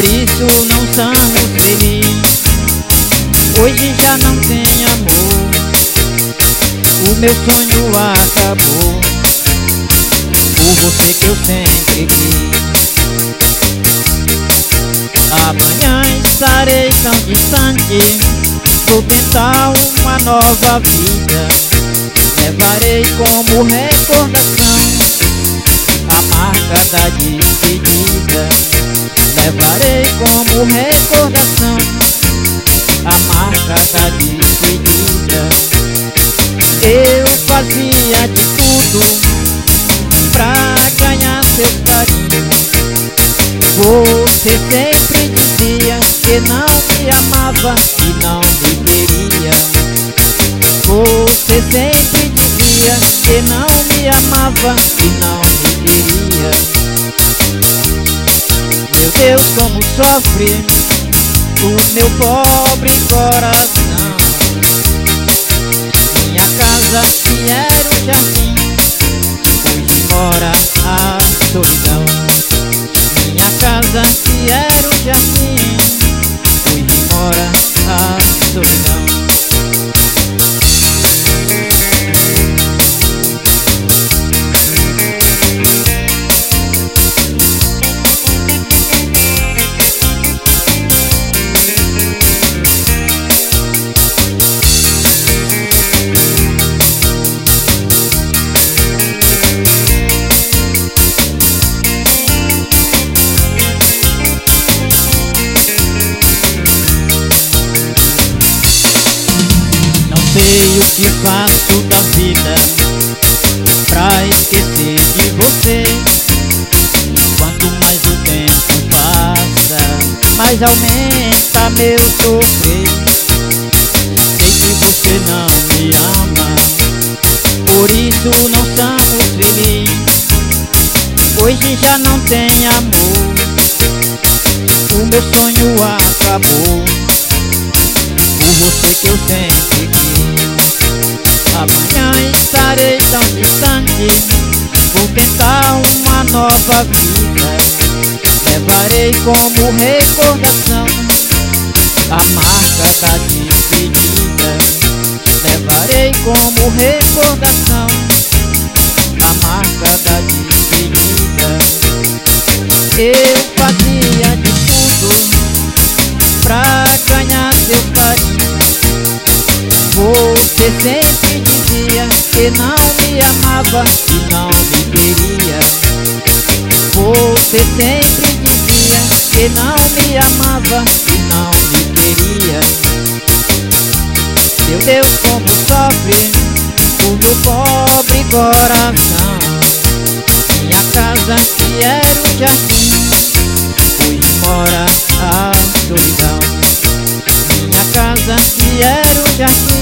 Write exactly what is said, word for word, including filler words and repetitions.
por isso não estamos felizes. Hoje já não tem amor, o meu sonho acabou, por você que eu sempre quis. Amanhã estarei tão distante, vou tentar uma nova vida. Levarei como recordação a marca da despedida. Levarei como recordação a marca da despedida. Eu fazia de tudo pra ganhar seu carinho. Você sempre dizia que não me amava e não me queria. Você sempre dizia que não me amava e não me queria. Meu Deus, como sofre o meu pobre coração. Minha casa que era um jardim, hoje mora a solidão. Minha casa que era um jardim, hoje mora a solidão. Sei o que faço da vida pra esquecer de você. Quanto mais o tempo passa, mais aumenta meu sofrer. Sei que você não me ama, por isso não estamos felizes. Hoje já não tem amor, o meu sonho acabou, por você que eu sempre quis. Amanhã estarei tão distante, vou tentar uma nova vida. Levarei como recordação a marca da despedida. Levarei como recordação a marca da despedida. Eu fazia de tudo pra ganhar seu carinho. Você sempre dizia que não me amava e não me queria. Você sempre dizia que não me amava e não me queria. Meu Deus, como sofre o meu pobre coração. Minha casa que era um jardim, hoje mora a solidão. Minha casa que era um jardim,